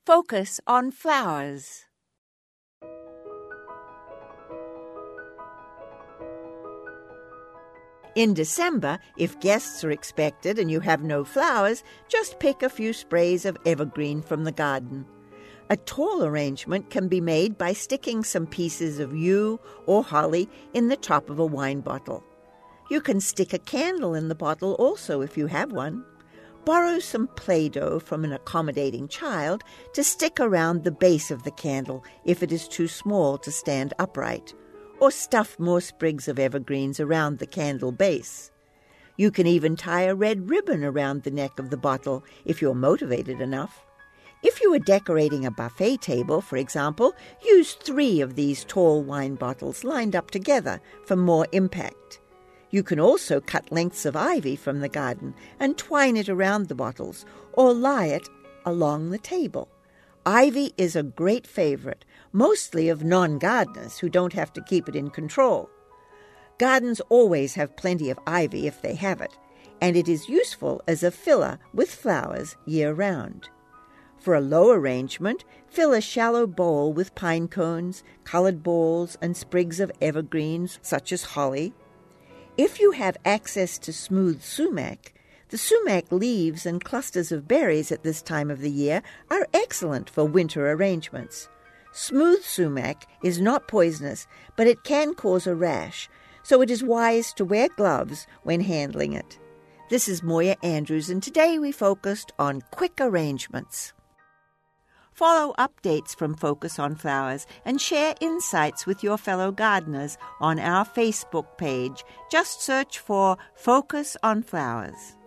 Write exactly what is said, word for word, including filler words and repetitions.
Focus on flowers. In December, if guests are expected and you have no flowers, just pick a few sprays of evergreen from the garden. A tall arrangement can be made by sticking some pieces of yew or holly in the top of a wine bottle. You can stick a candle in the bottle also if you have one. Borrow some Play-Doh from an accommodating child to stick around the base of the candle if it is too small to stand upright, or stuff more sprigs of evergreens around the candle base. You can even tie a red ribbon around the neck of the bottle if you're motivated enough. If you are decorating a buffet table, for example, use three of these tall wine bottles lined up together for more impact. You can also cut lengths of ivy from the garden and twine it around the bottles or lie it along the table. Ivy is a great favorite, mostly of non-gardeners who don't have to keep it in control. Gardens always have plenty of ivy if they have it, and it is useful as a filler with flowers year-round. For a low arrangement, fill a shallow bowl with pine cones, colored balls, and sprigs of evergreens such as holly. If you have access to smooth sumac, the sumac leaves and clusters of berries at this time of the year are excellent for winter arrangements. Smooth sumac is not poisonous, but it can cause a rash, so it is wise to wear gloves when handling it. This is Moya Andrews, and today we focused on quick arrangements. Follow updates from Focus on Flowers and share insights with your fellow gardeners on our Facebook page. Just search for Focus on Flowers.